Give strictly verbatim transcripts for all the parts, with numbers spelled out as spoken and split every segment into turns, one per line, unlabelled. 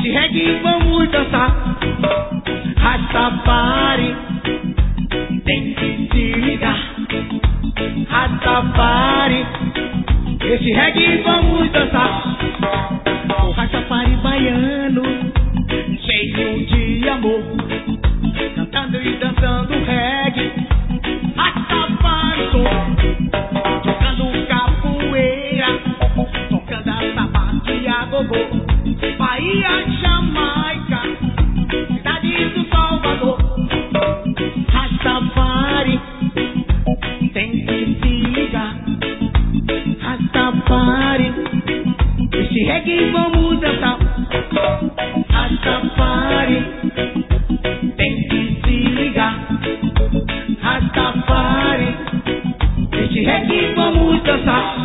Esse reggae vamos dançar. Rastafari, tem que se ligar. Rastafari, esse reggae vamos dançar. O Rastafari baiano, cheio de amor, cantando e dançando reggae. Rastafari sou, tocando capoeira, tocando a sabate e a gogô. Bahia, Jamaica, cidade do Salvador. Rastafari, tem que se ligar. Rastafari, esse reggae vamos dançar. Rastafari, tem que se ligar. Rastafari, esse reggae vamos dançar.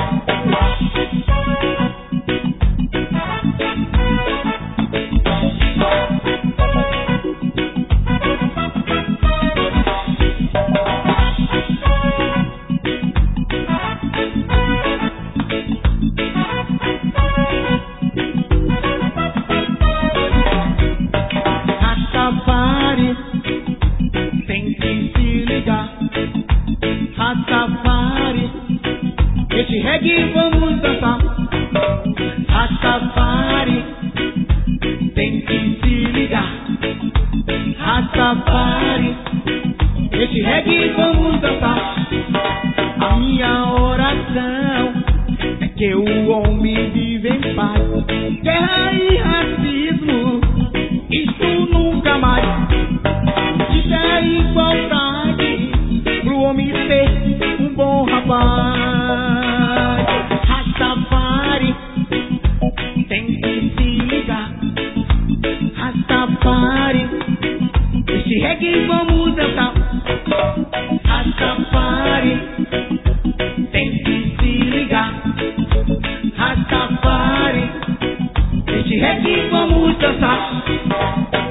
Rastafari, tem que se ligar. Rastafari, esse reggae vamos dançar. Rastafari, tem que se ligar. Rastafari, esse reggae vamos dançar. A minha oração é que o homem vive em paz. Guerra e racismo, isso nunca mais. Isso é igualdade pro homem ser um bom rapaz. Rastafari, tem que se ligar. Rastafari, esse reggae vamos dançar. Rastafari, tem que se ligar. Rastafari, esse reggae vamos dançar.